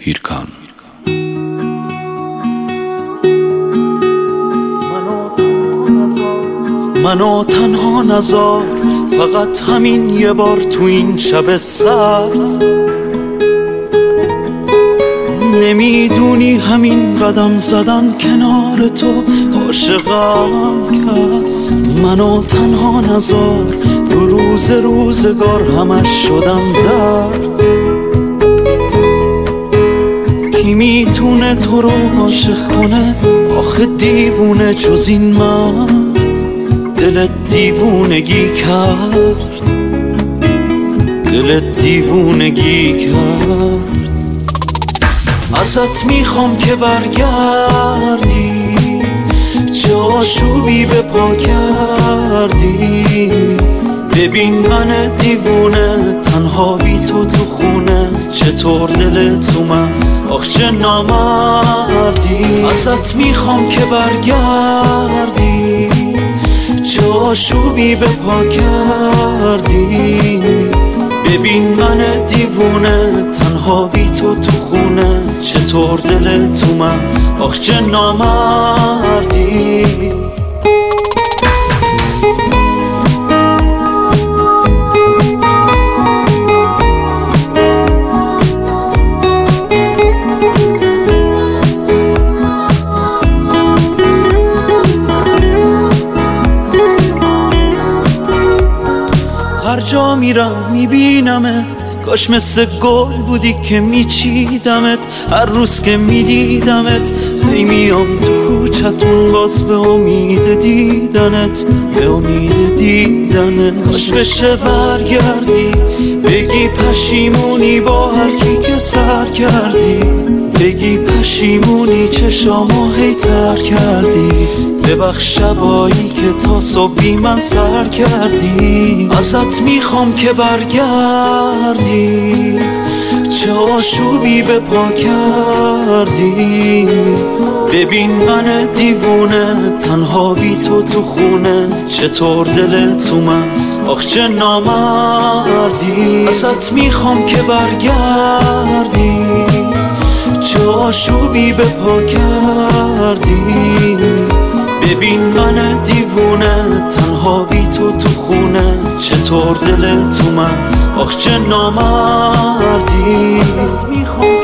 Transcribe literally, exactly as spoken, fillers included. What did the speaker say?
هیرکان. منو تنها نذار، فقط همین یه بار تو این شب سرد. نمیدونی همین قدم زدن کنار تو عاشقم کرد. منو تنها نذار، دو روز روزگار همش شدم درد. کی میتونه تو رو عاشق کنه آخه دیوونه جز این من؟ دلت دیوونگی کرد، دلت دیوونگی کرد. ازت میخوام که برگردی، چه آشوبی به پا کردی. ببین من دیوونه تنها بی تو تو خونه، چطور دلت اومد آخ چه نامردی. ازت میخوام که برگردی، چه آشوبی به پا کردی. ببین من دیوونه تنها بی تو تو خونه، چطور دلت اومد آخ چه نامردی. هر جا میرم میبینمت، کاش مثل گل بودی که میچیدمت. هر روز که میدیدمت هی میام تو کوچتون باز به امید دیدنت، به امید دیدنت. کاش بشه برگردی بگی پشیمونی با هر کی که سر کردی. بگی پشیمونی چشامو هی تر کردی. ببخش شبایی که تا صبحی من سر کردی. ازت میخوام که برگردی، چه آشوبی به پا کردی. ببین من دیوونه تنها بی تو تو خونه، چطور دلت اومد آخ چه نامردی. ازت میخوام که برگردی، چه آشوبی به پا کردی. ببین من دیوونه تنها بی تو تو خونه، چطور دلت اومد آخ چه نامردی.